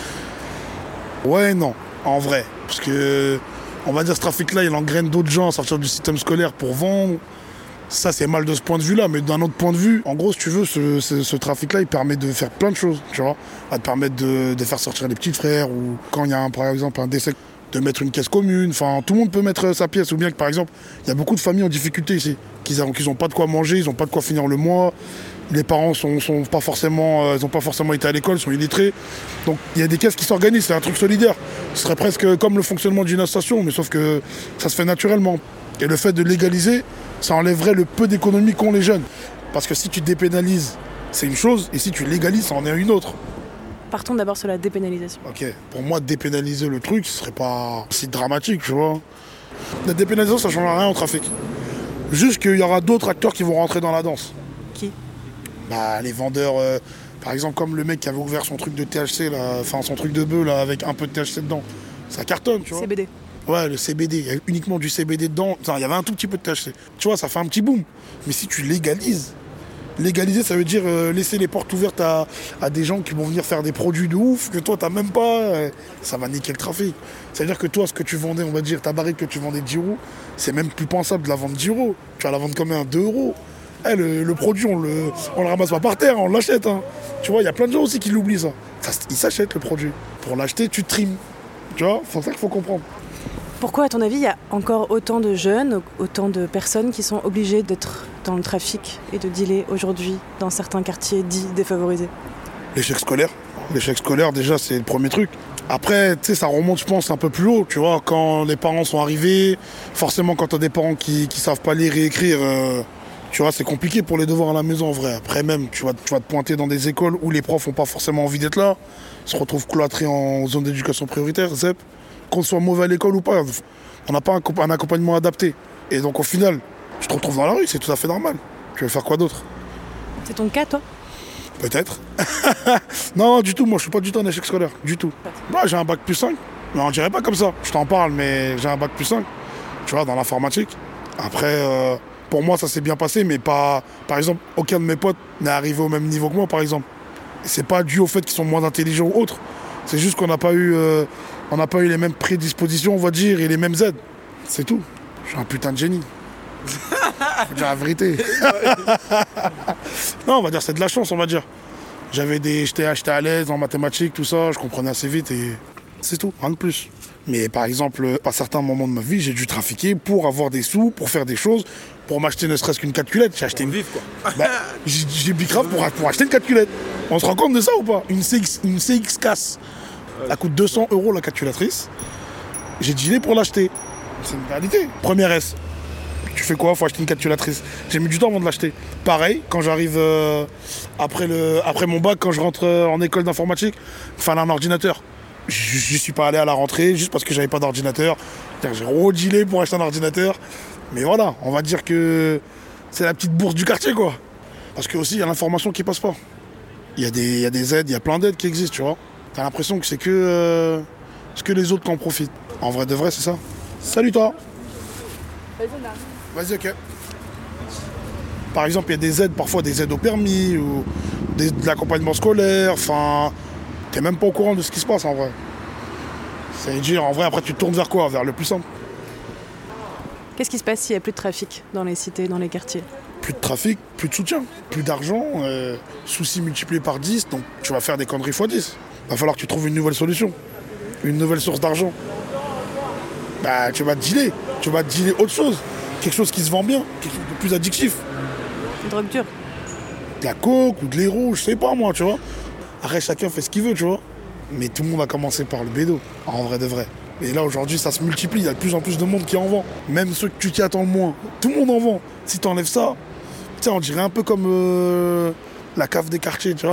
Speaker 10: Ouais, non, en vrai. Parce que, on va dire, ce trafic-là, il engraine d'autres gens à sortir du système scolaire pour vendre. Ça, c'est mal de ce point de vue-là, mais d'un autre point de vue, en gros, si tu veux, ce trafic-là, il permet de faire plein de choses, tu vois. Il va te permettre de faire sortir les petits frères, ou quand il y a, par exemple, un décès, de mettre une caisse commune. Enfin, tout le monde peut mettre sa pièce. Ou bien que, par exemple, il y a beaucoup de familles en difficulté ici, qui n'ont pas de quoi manger, ils n'ont pas de quoi finir le mois. Les parents sont pas forcément, ils n'ont pas forcément été à l'école, sont illettrés. Donc, il y a des caisses qui s'organisent, c'est un truc solidaire. Ce serait presque comme le fonctionnement d'une association, mais sauf que ça se fait naturellement. Et le fait de légaliser, ça enlèverait le peu d'économie qu'ont les jeunes. Parce que si tu dépénalises, c'est une chose, et si tu légalises, ça en est une autre.
Speaker 5: Partons d'abord sur la dépénalisation.
Speaker 10: Ok, pour moi, dépénaliser le truc, ce serait pas si dramatique, tu vois. La dépénalisation, ça ne changera rien au trafic. Juste qu'il y aura d'autres acteurs qui vont rentrer dans la danse.
Speaker 5: Qui ?
Speaker 10: Bah, les vendeurs, par exemple, comme le mec qui avait ouvert son truc de THC, là, enfin son truc de bœuf, là, avec un peu de THC dedans. Ça cartonne, tu vois.
Speaker 5: CBD.
Speaker 10: Ouais, le CBD, il y a uniquement du CBD dedans. Enfin, il y avait un tout petit peu de THC. Tu vois, ça fait un petit boom. Mais si tu légalises, ça veut dire laisser les portes ouvertes à des gens qui vont venir faire des produits de ouf que toi, t'as même pas. Ça va niquer le trafic. Ça veut dire que toi, ce que tu vendais, on va dire, ta barrique que tu vendais 10 €, c'est même plus pensable de la vendre 10 €. Tu vas la vendre combien ? 2 €. Le produit, on le ramasse pas par terre, on l'achète. Hein. Tu vois, il y a plein de gens aussi qui l'oublient, ça. Ils s'achètent le produit. Pour l'acheter, tu trimes. Tu vois, c'est ça qu'il faut comprendre.
Speaker 5: Pourquoi, à ton avis, il y a encore autant de jeunes, autant de personnes qui sont obligées d'être dans le trafic et de dealer aujourd'hui dans certains quartiers dits défavorisés?
Speaker 10: L'échec scolaire. L'échec scolaire, déjà, c'est le premier truc. Après, tu sais, ça remonte, je pense, un peu plus haut. Tu vois, quand les parents sont arrivés, forcément, quand tu as des parents qui savent pas lire et écrire, tu vois, c'est compliqué pour les devoirs à la maison, en vrai. Après, même, tu vas te pointer dans des écoles où les profs n'ont pas forcément envie d'être là, se retrouvent cloîtrés en zone d'éducation prioritaire, ZEP. Qu'on soit mauvais à l'école ou pas, on n'a pas un accompagnement adapté. Et donc, au final, tu te retrouves dans la rue, c'est tout à fait normal. Tu veux faire quoi d'autre?
Speaker 5: C'est ton cas, toi?
Speaker 10: Peut-être. Non, du tout, moi je suis pas du tout en échec scolaire, du tout. Moi j'ai un bac plus 5, mais on dirait pas comme ça. Je t'en parle, mais j'ai un bac plus 5, tu vois, dans l'informatique. Après, pour moi ça s'est bien passé, mais pas, par exemple, aucun de mes potes n'est arrivé au même niveau que moi, par exemple. Et c'est pas dû au fait qu'ils sont moins intelligents ou autres. C'est juste qu'on n'a pas eu les mêmes prédispositions, on va dire, et les mêmes aides. C'est tout. Je suis un putain de génie. Faut dire la vérité. Non, on va dire c'est de la chance, on va dire. J'étais à l'aise en mathématiques, tout ça, je comprenais assez vite et c'est tout, rien de plus. Mais par exemple, à certains moments de ma vie, j'ai dû trafiquer pour avoir des sous, pour faire des choses, pour m'acheter ne serait-ce qu'une calculette. J'ai acheté j'ai bicrave pour acheter une calculette. On se rend compte de ça ou pas? Une CX casse. Elle coûte 200 € la calculatrice. J'ai dealé pour l'acheter. C'est une réalité. Première S. Tu fais quoi? Faut acheter une calculatrice. J'ai mis du temps avant de l'acheter. Pareil, quand j'arrive après mon bac, quand je rentre en école d'informatique, il fallait un ordinateur. Je suis pas allé à la rentrée juste parce que j'avais pas d'ordinateur. J'ai redealé pour acheter un ordinateur. Mais voilà, on va dire que c'est la petite bourse du quartier, quoi. Parce que aussi, il y a l'information qui passe pas. Il y a des aides, il y a plein d'aides qui existent, tu vois. T'as l'impression que c'est que les autres qui en profitent. En vrai de vrai, c'est ça. Salut toi. Vas-y, ok. Par exemple, il y a des aides, parfois des aides au permis ou de l'accompagnement scolaire. Enfin, t'es même pas au courant de ce qui se passe en vrai. C'est-à-dire, en vrai, après, tu te tournes vers quoi? Vers le plus simple.
Speaker 5: Qu'est-ce qui se passe s'il n'y a plus de trafic dans les cités, dans les quartiers?
Speaker 10: Plus de trafic, plus de soutien, plus d'argent, soucis multipliés par 10, donc tu vas faire des conneries x 10. Va falloir que tu trouves une nouvelle solution, une nouvelle source d'argent. Bah, tu vas dealer autre chose, quelque chose qui se vend bien, quelque chose de plus addictif.
Speaker 5: Une drogue dure.
Speaker 10: De la coke ou de l'héros, je sais pas moi, tu vois. Après, chacun fait ce qu'il veut, tu vois. Mais tout le monde a commencé par le bédo, en vrai de vrai. Et là, aujourd'hui, ça se multiplie, il y a de plus en plus de monde qui en vend. Même ceux que tu t'y attends le moins, tout le monde en vend. Si t'enlèves ça, tu sais, on dirait un peu comme la CAF des quartiers, tu vois.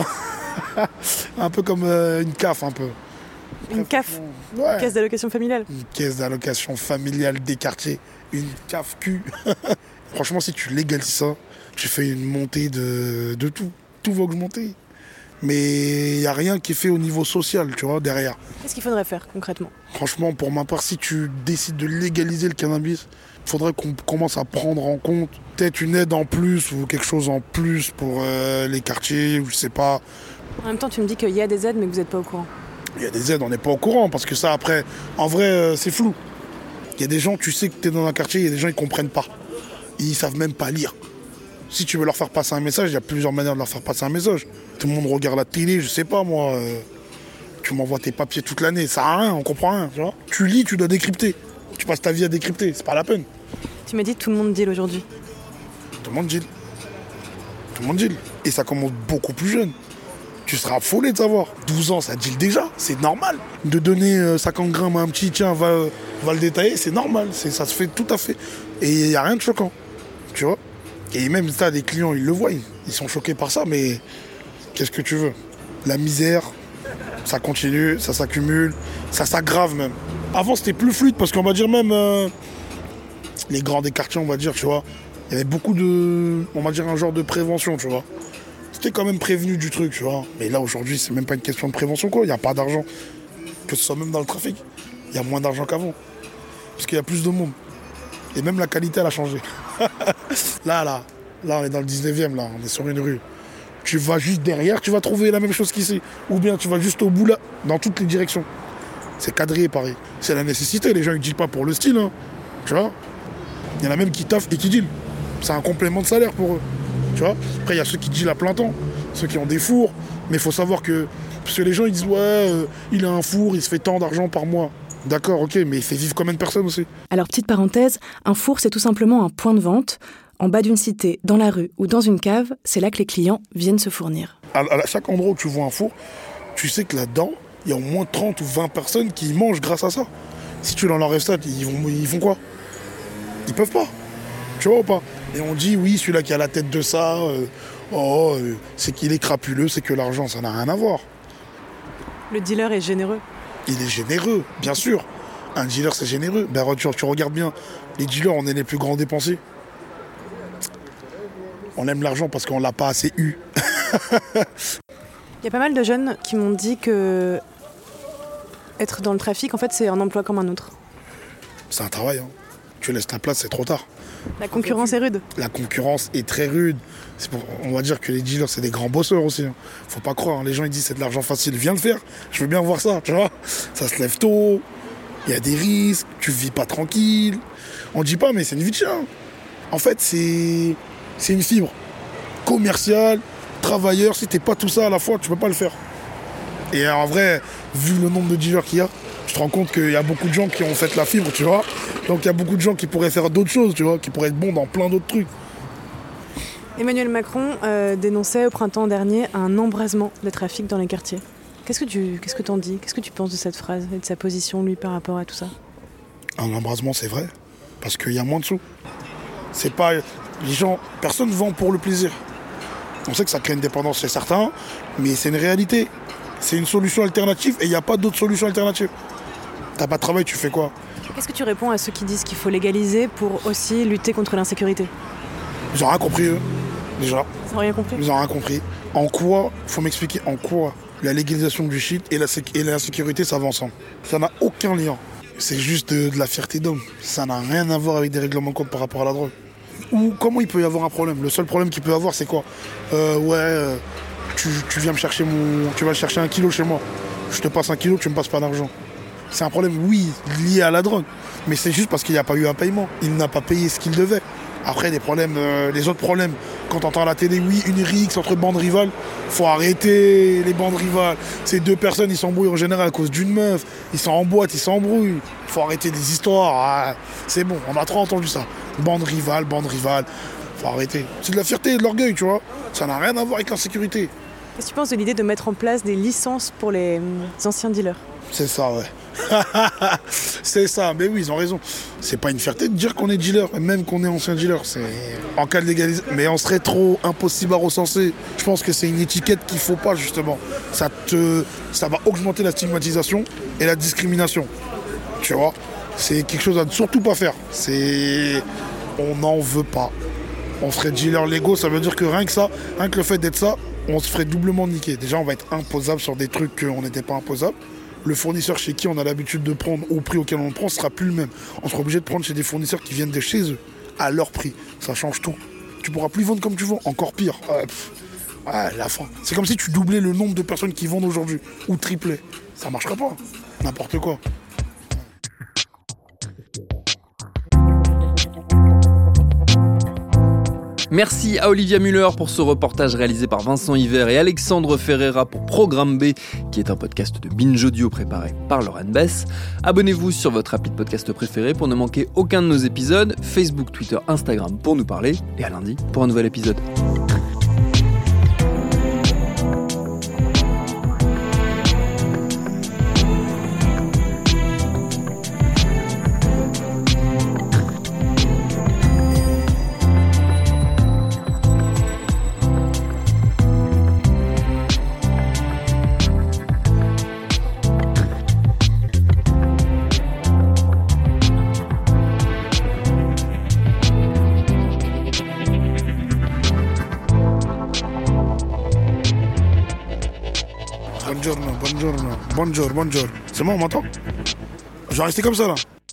Speaker 10: Un peu comme une CAF, un peu.
Speaker 5: Une CAF,
Speaker 10: ouais.
Speaker 5: Une caisse d'allocation familiale.
Speaker 10: Une caisse d'allocation familiale des quartiers. Une CAF Q. Franchement, si tu légalises ça, tu fais une montée de tout. Tout va augmenter. Mais il n'y a rien qui est fait au niveau social, tu vois, derrière.
Speaker 5: Qu'est-ce qu'il faudrait faire concrètement?
Speaker 10: Franchement, pour ma part, si tu décides de légaliser le cannabis, il faudrait qu'on commence à prendre en compte peut-être une aide en plus ou quelque chose en plus pour les quartiers, ou je sais pas.
Speaker 5: En même temps, tu me dis qu'il y a des aides, mais que vous n'êtes pas au courant.
Speaker 10: Il y a des aides, on n'est pas au courant, parce que ça, après, en vrai, c'est flou. Il y a des gens, tu sais que tu es dans un quartier, il y a des gens, ils comprennent pas. Ils savent même pas lire. Si tu veux leur faire passer un message, il y a plusieurs manières de leur faire passer un message. Tout le monde regarde la télé, je sais pas moi. Tu m'envoies tes papiers toute l'année, ça sert à rien, on comprend rien, tu vois. Tu lis, tu dois décrypter. Tu passes ta vie à décrypter, c'est pas la peine.
Speaker 5: Tu m'as dit tout le monde deal aujourd'hui.
Speaker 10: Tout le monde deal. Tout le monde deal. Et ça commence beaucoup plus jeune. Tu seras affolé de savoir. 12 ans, ça deal déjà, c'est normal. De donner 50 grammes à un petit, tiens, va le détailler, c'est normal. Ça se fait tout à fait. Et il n'y a rien de choquant, tu vois. Et même ça, les clients, ils le voient, ils sont choqués par ça, mais qu'est-ce que tu veux? La misère, ça continue, ça s'accumule, ça s'aggrave même. Avant, c'était plus fluide, parce qu'on va dire même les grands des quartiers, on va dire, tu vois, il y avait beaucoup de, on va dire, un genre de prévention, tu vois. C'était quand même prévenu du truc, tu vois. Mais là, aujourd'hui, c'est même pas une question de prévention, quoi. Il n'y a pas d'argent. Que ce soit même dans le trafic, il y a moins d'argent qu'avant. Parce qu'il y a plus de monde. Et même la qualité, elle a changé. Là, on est dans le 19e, là, on est sur une rue. Tu vas juste derrière, tu vas trouver la même chose qu'ici. Ou bien tu vas juste au bout, là, dans toutes les directions. C'est quadrillé, pareil. C'est la nécessité, les gens ils dealent pas pour le style, hein. Tu vois. Il y en a même qui taffent et qui dealent. C'est un complément de salaire pour eux. Tu vois. Après, il y a ceux qui dealent à plein temps, ceux qui ont des fours. Mais il faut savoir que... Parce que les gens, ils disent, ouais, il a un four, il se fait tant d'argent par mois. D'accord, ok, mais il fait vivre combien de personnes aussi?
Speaker 5: Alors, petite parenthèse, un four, c'est tout simplement un point de vente. En bas d'une cité, dans la rue ou dans une cave, c'est là que les clients viennent se fournir.
Speaker 10: À chaque endroit où tu vois un four, tu sais que là-dedans, il y a au moins 30 ou 20 personnes qui mangent grâce à ça. Si tu leur enlèves ça, ils font quoi? Ils peuvent pas. Tu vois ou pas? Et on dit, oui, celui-là qui a la tête de ça, c'est qu'il est crapuleux, c'est que l'argent, ça n'a rien à voir.
Speaker 5: Le dealer est généreux.
Speaker 10: Il est généreux, bien sûr. Un dealer, c'est généreux. Ben, tu regardes bien, les dealers, on est les plus grands dépensiers. On aime l'argent parce qu'on l'a pas assez eu.
Speaker 5: Il y a pas mal de jeunes qui m'ont dit que être dans le trafic, en fait, c'est un emploi comme un autre.
Speaker 10: C'est un travail, hein. Tu laisses ta place, c'est trop tard.
Speaker 5: La concurrence est rude.
Speaker 10: La concurrence est très rude. On va dire que les dealers, c'est des grands bosseurs aussi. Hein. Faut pas croire, hein. Les gens ils disent c'est de l'argent facile, viens le faire. Je veux bien voir ça, tu vois. Ça se lève tôt, il y a des risques, tu vis pas tranquille. On dit pas, mais c'est une vie de chien. En fait, c'est une fibre commerciale, travailleur. Si t'es pas tout ça à la fois, tu peux pas le faire. Et en vrai, vu le nombre de dealers qu'il y a, tu te rends compte qu'il y a beaucoup de gens qui ont fait la fibre, tu vois. Donc il y a beaucoup de gens qui pourraient faire d'autres choses, tu vois, qui pourraient être bons dans plein d'autres trucs.
Speaker 5: Emmanuel Macron dénonçait au printemps dernier un embrasement des trafics dans les quartiers. Qu'est-ce que t'en dis? Qu'est-ce que tu penses de cette phrase et de sa position, lui, par rapport à tout ça?
Speaker 10: Un embrasement, c'est vrai, parce qu'il y a moins de sous. C'est pas... Les gens... Personne ne vend pour le plaisir. On sait que ça crée une dépendance chez certains, mais c'est une réalité. C'est une solution alternative et il n'y a pas d'autre solution alternative. T'as pas de travail, tu fais quoi?
Speaker 5: Qu'est-ce que tu réponds à ceux qui disent qu'il faut légaliser pour aussi lutter contre l'insécurité?
Speaker 10: Ils n'ont rien compris, eux, déjà.
Speaker 5: Ils n'ont rien compris?
Speaker 10: Ils n'ont rien compris. En quoi, faut m'expliquer en quoi la légalisation du shit et l'insécurité, ça va ensemble. Ça n'a aucun lien. C'est juste de la fierté d'homme. Ça n'a rien à voir avec des règlements de compte par rapport à la drogue. Ou comment il peut y avoir un problème? Le seul problème qu'il peut y avoir, c'est quoi? Tu viens me chercher tu vas chercher 1 kilo chez moi. Je te passe 1 kilo, tu me passes pas d'argent. C'est un problème, oui, lié à la drogue. Mais c'est juste parce qu'il n'y a pas eu un paiement. Il n'a pas payé ce qu'il devait. Après, les autres problèmes, quand on entend à la télé, oui, une rixe entre bandes rivales, faut arrêter les bandes rivales. Ces 2 personnes, ils s'embrouillent en général à cause d'une meuf. Ils sont en boîte, ils s'embrouillent. Faut arrêter des histoires. Ah, c'est bon, on a trop entendu ça. Bande rivale. Faut arrêter. C'est de la fierté et de l'orgueil, tu vois. Ça n'a rien à voir avec l'insécurité.
Speaker 5: Qu'est-ce que tu penses de l'idée de mettre en place des licences pour les anciens dealers? C'est
Speaker 10: ça, ouais. C'est ça, mais oui, ils ont raison. C'est pas une fierté de dire qu'on est dealer, même qu'on est ancien dealer. C'est en cas de légalisation. Mais on serait trop impossible à recenser. Je pense que c'est une étiquette qu'il faut pas, justement. Ça va augmenter la stigmatisation et la discrimination. Tu vois? C'est quelque chose à ne surtout pas faire. On n'en veut pas. On serait dealer légaux, ça veut dire que rien que le fait d'être ça, on se ferait doublement niquer. Déjà, on va être imposable sur des trucs qu'on n'était pas imposable. Le fournisseur chez qui on a l'habitude de prendre au prix auquel on le prend sera plus le même. On sera obligé de prendre chez des fournisseurs qui viennent de chez eux, à leur prix. Ça change tout. Tu pourras plus vendre comme tu vends, encore pire. La fin. C'est comme si tu doublais le nombre de personnes qui vendent aujourd'hui, ou triplais. Ça marchera pas. N'importe quoi.
Speaker 4: Merci à Olivia Muller pour ce reportage réalisé par Vincent Hiver et Alexandre Ferreira pour Programme B, qui est un podcast de Binge Audio préparé par Laurent Bess. Abonnez-vous sur votre appli de podcast préféré pour ne manquer aucun de nos épisodes, Facebook, Twitter, Instagram pour nous parler, et à lundi pour un nouvel épisode.
Speaker 10: Bonjour. C'est bon, on m'entend? Je vais rester comme ça, là.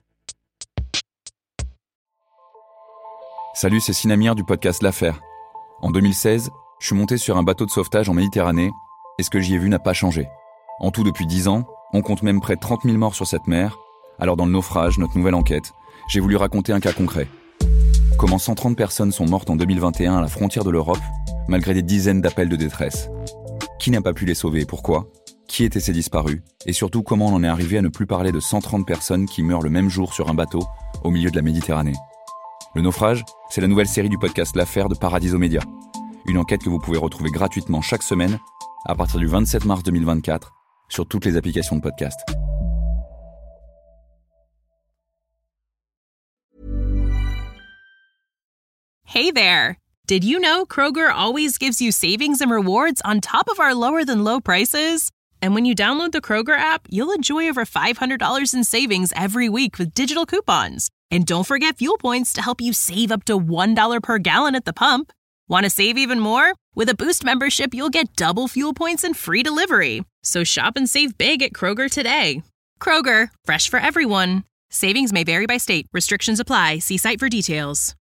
Speaker 11: Salut, c'est Sinamir du podcast L'Affaire. En 2016, je suis monté sur un bateau de sauvetage en Méditerranée et ce que j'y ai vu n'a pas changé. En tout, depuis 10 ans, on compte même près de 30 000 morts sur cette mer. Alors dans le naufrage, notre nouvelle enquête, j'ai voulu raconter un cas concret. Comment 130 personnes sont mortes en 2021 à la frontière de l'Europe, malgré des dizaines d'appels de détresse. Qui n'a pas pu les sauver et pourquoi ? Qui étaient ces disparus? Et surtout, comment on en est arrivé à ne plus parler de 130 personnes qui meurent le même jour sur un bateau au milieu de la Méditerranée? Le naufrage, c'est la nouvelle série du podcast L'Affaire de Paradiso Media. Une enquête que vous pouvez retrouver gratuitement chaque semaine à partir du 27 mars 2024 sur toutes les applications de podcast.
Speaker 12: Hey there! Did you know Kroger always gives you savings and rewards on top of our lower-than-low prices? And when you download the Kroger app, you'll enjoy over $500 in savings every week with digital coupons. And don't forget fuel points to help you save up to $1 per gallon at the pump. Want to save even more? With a Boost membership, you'll get double fuel points and free delivery. So shop and save big at Kroger today. Kroger, fresh for everyone. Savings may vary by state. Restrictions apply. See site for details.